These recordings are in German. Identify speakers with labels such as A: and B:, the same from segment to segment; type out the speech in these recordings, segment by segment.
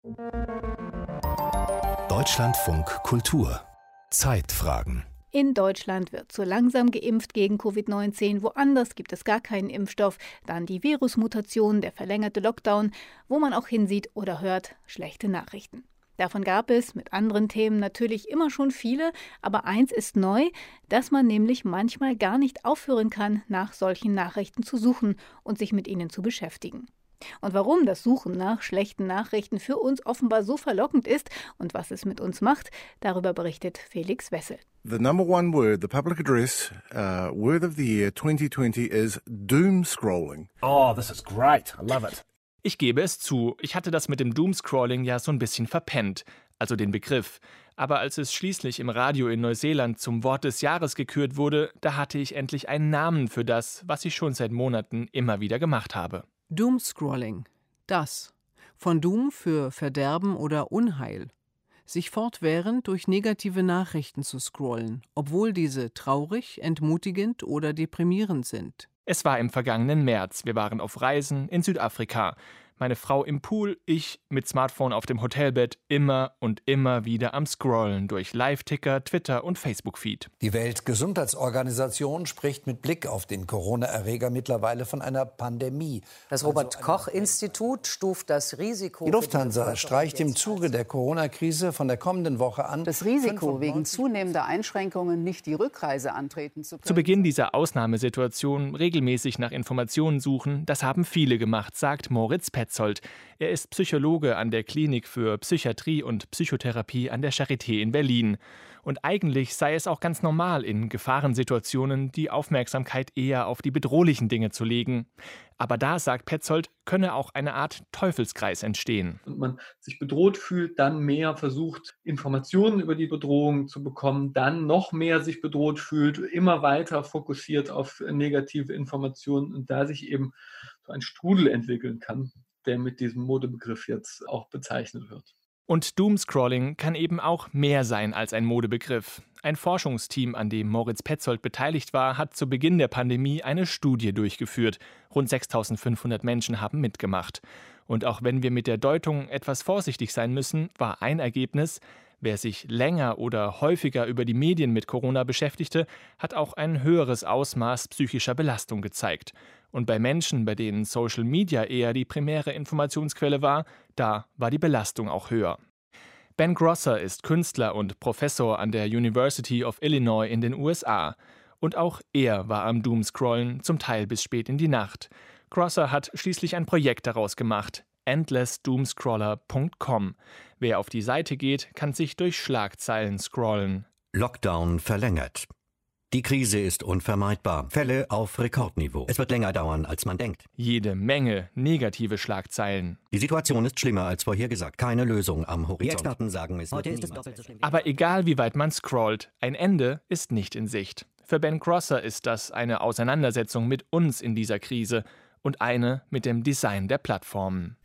A: Deutschlandfunk Kultur Zeitfragen.
B: In Deutschland wird so langsam geimpft gegen Covid-19, woanders gibt es gar keinen Impfstoff. Dann die Virusmutation, der verlängerte Lockdown, wo man auch hinsieht oder hört, schlechte Nachrichten. Davon gab es mit anderen Themen natürlich immer schon viele, aber eins ist neu, dass man nämlich manchmal gar nicht aufhören kann, nach solchen Nachrichten zu suchen und sich mit ihnen zu beschäftigen. Und warum das Suchen nach schlechten Nachrichten für uns offenbar so verlockend ist und was es mit uns macht, darüber berichtet Felix Wessel.
C: The number one word, the public address, word of the year 2020 is doom scrolling.
D: Oh, this is great. I love it.
E: Ich gebe es zu, ich hatte das mit dem Doomscrolling ja so ein bisschen verpennt, also den Begriff. Aber als es schließlich im Radio in Neuseeland zum Wort des Jahres gekürt wurde, da hatte ich endlich einen Namen für das, was ich schon seit Monaten immer wieder gemacht habe.
F: Doomscrolling. Das. Von Doom für Verderben oder Unheil. Sich fortwährend durch negative Nachrichten zu scrollen, obwohl diese traurig, entmutigend oder deprimierend sind.
E: Es war im vergangenen März. Wir waren auf Reisen in Südafrika. Meine Frau im Pool, ich mit Smartphone auf dem Hotelbett, immer und immer wieder am Scrollen durch Live-Ticker, Twitter und Facebook-Feed.
G: Die Weltgesundheitsorganisation spricht mit Blick auf den Corona-Erreger mittlerweile von einer Pandemie.
H: Das Robert-Koch-Institut stuft das Risiko...
G: Die Lufthansa streicht im Zuge der Corona-Krise von der kommenden Woche an,
H: das Risiko, wegen zunehmender Einschränkungen nicht die Rückreise antreten zu können.
E: Zu Beginn dieser Ausnahmesituation regelmäßig nach Informationen suchen, das haben viele gemacht, sagt Moritz Petzold. Er ist Psychologe an der Klinik für Psychiatrie und Psychotherapie an der Charité in Berlin. Und eigentlich sei es auch ganz normal, in Gefahrensituationen die Aufmerksamkeit eher auf die bedrohlichen Dinge zu legen. Aber da, sagt Petzold, könne auch eine Art Teufelskreis entstehen.
I: Und man sich bedroht fühlt, dann mehr versucht, Informationen über die Bedrohung zu bekommen, dann noch mehr sich bedroht fühlt, immer weiter fokussiert auf negative Informationen und da sich eben so ein Strudel entwickeln kann, der mit diesem Modebegriff jetzt auch bezeichnet wird.
E: Und Doomscrolling kann eben auch mehr sein als ein Modebegriff. Ein Forschungsteam, an dem Moritz Petzold beteiligt war, hat zu Beginn der Pandemie eine Studie durchgeführt. Rund 6.500 Menschen haben mitgemacht. Und auch wenn wir mit der Deutung etwas vorsichtig sein müssen, war ein Ergebnis: Wer sich länger oder häufiger über die Medien mit Corona beschäftigte, hat auch ein höheres Ausmaß psychischer Belastung gezeigt. Und bei Menschen, bei denen Social Media eher die primäre Informationsquelle war, da war die Belastung auch höher. Ben Grosser ist Künstler und Professor an der University of Illinois in den USA. Und auch er war am Doomscrollen, zum Teil bis spät in die Nacht. Grosser hat schließlich ein Projekt daraus gemacht: endlessdoomscroller.com. Wer auf die Seite geht, kann sich durch Schlagzeilen scrollen.
J: Lockdown verlängert. Die Krise ist unvermeidbar. Fälle auf Rekordniveau. Es wird länger dauern, als man denkt.
E: Jede Menge negative Schlagzeilen.
J: Die Situation ist schlimmer als vorhergesagt. Keine Lösung am Horizont. Die Experten sagen, es heute ist es doppelt so schlimm.
E: Aber egal wie weit man scrollt, ein Ende ist nicht in Sicht. Für Ben Grosser ist das eine Auseinandersetzung mit uns in dieser Krise und eine mit dem Design der Plattformen.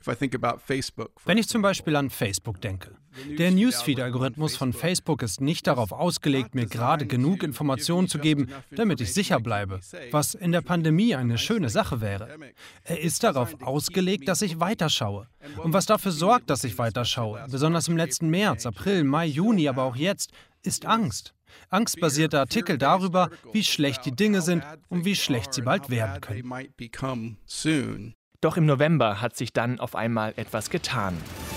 K: Wenn ich zum Beispiel an Facebook denke. Der Newsfeed-Algorithmus von Facebook ist nicht darauf ausgelegt, mir gerade genug Informationen zu geben, damit ich sicher bleibe, was in der Pandemie eine schöne Sache wäre. Er ist darauf ausgelegt, dass ich weiterschaue. Und was dafür sorgt, dass ich weiterschaue, besonders im letzten März, April, Mai, Juni, aber auch jetzt, ist Angst. Angstbasierte Artikel darüber, wie schlecht die Dinge sind und wie schlecht sie bald werden können.
E: Doch im November hat sich dann auf einmal etwas getan.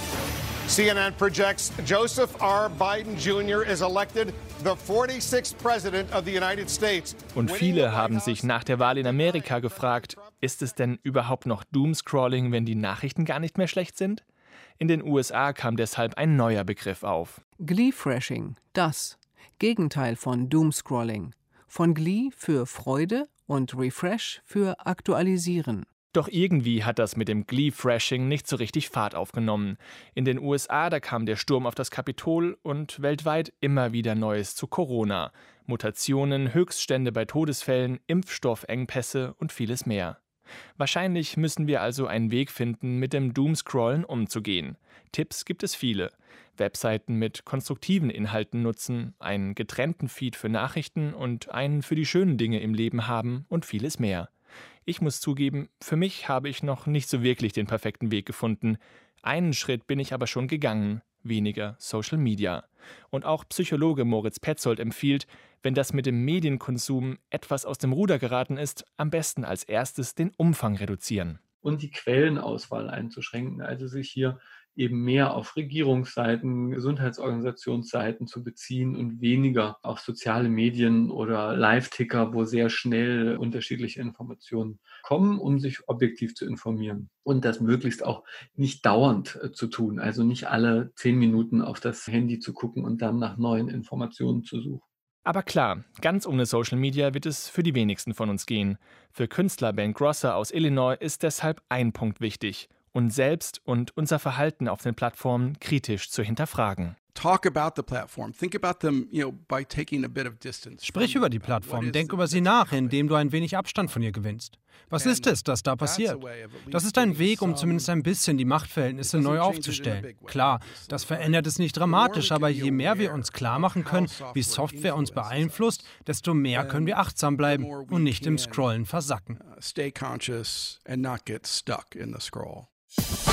L: CNN projects Joseph R. Biden Jr. is elected the 46th President of the United States.
E: Und viele haben sich nach der Wahl in Amerika gefragt, ist es denn überhaupt noch Doomscrolling, wenn die Nachrichten gar nicht mehr schlecht sind? In den USA kam deshalb ein neuer Begriff auf.
F: Glee-Frashing, das Gegenteil von Doomscrolling. Von Glee für Freude und Refresh für Aktualisieren.
E: Doch irgendwie hat das mit dem Glee-Frashing nicht so richtig Fahrt aufgenommen. In den USA, da kam der Sturm auf das Kapitol und weltweit immer wieder Neues zu Corona. Mutationen, Höchststände bei Todesfällen, Impfstoffengpässe und vieles mehr. Wahrscheinlich müssen wir also einen Weg finden, mit dem Doomscrollen umzugehen. Tipps gibt es viele. Webseiten mit konstruktiven Inhalten nutzen, einen getrennten Feed für Nachrichten und einen für die schönen Dinge im Leben haben und vieles mehr. Ich muss zugeben, für mich habe ich noch nicht so wirklich den perfekten Weg gefunden. Einen Schritt bin ich aber schon gegangen, weniger Social Media. Und auch Psychologe Moritz Petzold empfiehlt, wenn das mit dem Medienkonsum etwas aus dem Ruder geraten ist, am besten als erstes den Umfang reduzieren.
I: Und die Quellenauswahl einzuschränken, also sich hier eben mehr auf Regierungsseiten, Gesundheitsorganisationsseiten zu beziehen und weniger auf soziale Medien oder Live-Ticker, wo sehr schnell unterschiedliche Informationen kommen, um sich objektiv zu informieren. Und das möglichst auch nicht dauernd zu tun, also nicht alle 10 Minuten auf das Handy zu gucken und dann nach neuen Informationen zu suchen.
E: Aber klar, ganz ohne Social Media wird es für die wenigsten von uns gehen. Für Künstler Ben Grosser aus Illinois ist deshalb ein Punkt wichtig: uns selbst und unser Verhalten auf den Plattformen kritisch zu hinterfragen.
K: Sprich über die Plattform, denk über sie nach, indem du ein wenig Abstand von ihr gewinnst. Was ist es, das da passiert? Das ist ein Weg, um zumindest ein bisschen die Machtverhältnisse neu aufzustellen. Klar, das verändert es nicht dramatisch, aber je mehr wir uns klar machen können, wie Software uns beeinflusst, desto mehr können wir achtsam bleiben und nicht im Scrollen versacken.
M: Stay conscious and not get stuck in the scroll.